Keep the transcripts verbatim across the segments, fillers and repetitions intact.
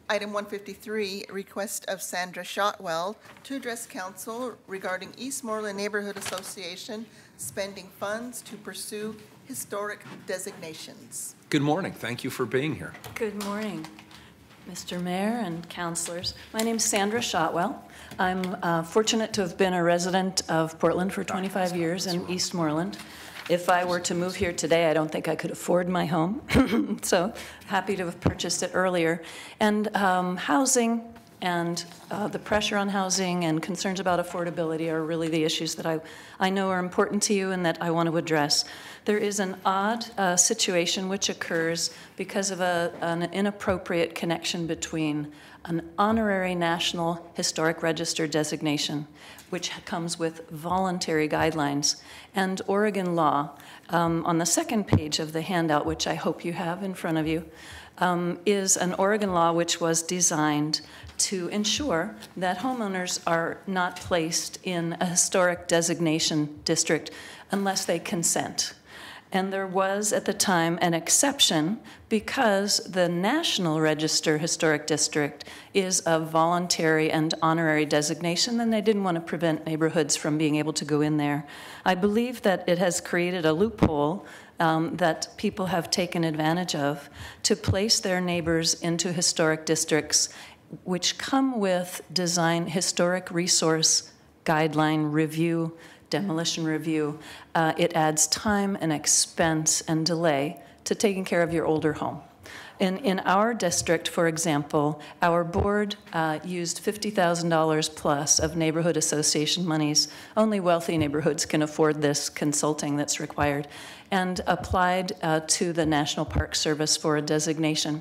Item one fifty-three, request of Sandra Shotwell to address council regarding Eastmoreland Neighborhood Association spending funds to pursue historic designations. Good morning. Thank you for being here. Good morning, Mister Mayor and councilors. My name is Sandra Shotwell. I'm uh, fortunate to have been a resident of Portland for twenty-five years in Eastmoreland. If I were to move here today, I don't think I could afford my home. So happy to have purchased it earlier. And um, housing and uh, the pressure on housing and concerns about affordability are really the issues that I, I know are important to you and that I want to address. There is an odd uh, situation which occurs because of a, an inappropriate connection between an honorary National Historic Register designation, which comes with voluntary guidelines, and Oregon law. Um, on the second page of the handout, which I hope you have in front of you, um, is an Oregon law which was designed to ensure that homeowners are not placed in a historic designation district unless they consent. And there was, at the time, an exception because the National Register Historic District is a voluntary and honorary designation, and they didn't want to prevent neighborhoods from being able to go in there. I believe that it has created a loophole um, that people have taken advantage of to place their neighbors into historic districts which come with design historic resource guideline review, demolition review. Uh, it adds time and expense and delay to taking care of your older home. In, in our district, for example, our board uh, used fifty thousand dollars plus of neighborhood association monies. Only wealthy neighborhoods can afford this consulting that's required, and applied uh, to the National Park Service for a designation.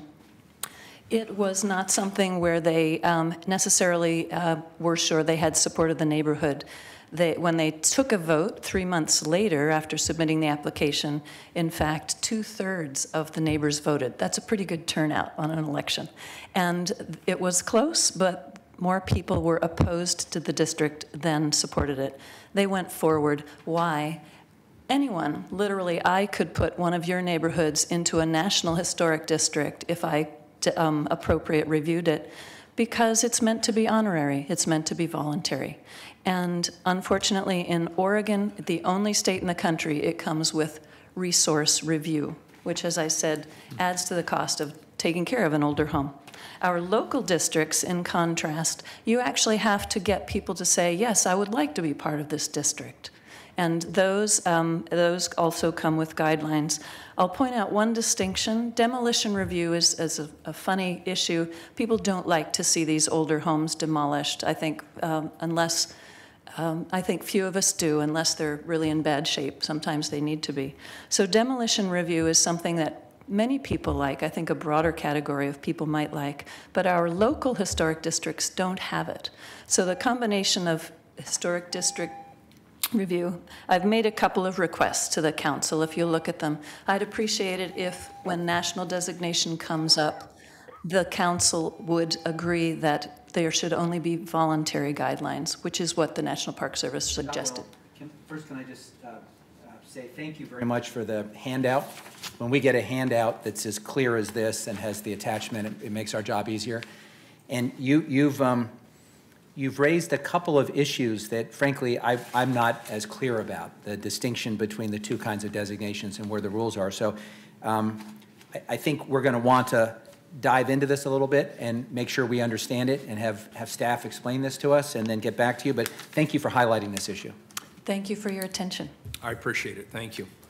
It was not something where they um, necessarily uh, were sure they had support of the neighborhood. They, when they took a vote three months later after submitting the application, in fact, two-thirds of the neighbors voted. That's a pretty good turnout on an election. And it was close, but more people were opposed to the district than supported it. They went forward. Why? Anyone, literally, I could put one of your neighborhoods into a National Historic District if I um, appropriate reviewed it, because it's meant to be honorary. It's meant to be voluntary. And unfortunately, in Oregon, the only state in the country, it comes with resource review, which, as I said, adds to the cost of taking care of an older home. Our local districts, in contrast, you actually have to get people to say, yes, I would like to be part of this district. And those, um, those also come with guidelines. I'll point out one distinction. Demolition review is, is a, a funny issue. People don't like to see these older homes demolished, I think, um, unless, um, I think few of us do, unless they're really in bad shape. Sometimes they need to be. So demolition review is something that many people like. I think a broader category of people might like. But our local historic districts don't have it. So the combination of historic district review. I've made a couple of requests to the council. If you look at them, I'd appreciate it if, when national designation comes up, the council would agree that there should only be voluntary guidelines, which is what the National Park Service suggested. Can, first, can I just uh, uh, say thank you very much for the handout. When we get a handout that's as clear as this and has the attachment, it, it makes our job easier. And you, you've um, You've raised a couple of issues that, frankly, I, I'm not as clear about, the distinction between the two kinds of designations and where the rules are. So um, I, I think we're going to want to dive into this a little bit and make sure we understand it and have, have staff explain this to us and then get back to you. But thank you for highlighting this issue. Thank you for your attention. I appreciate it. Thank you.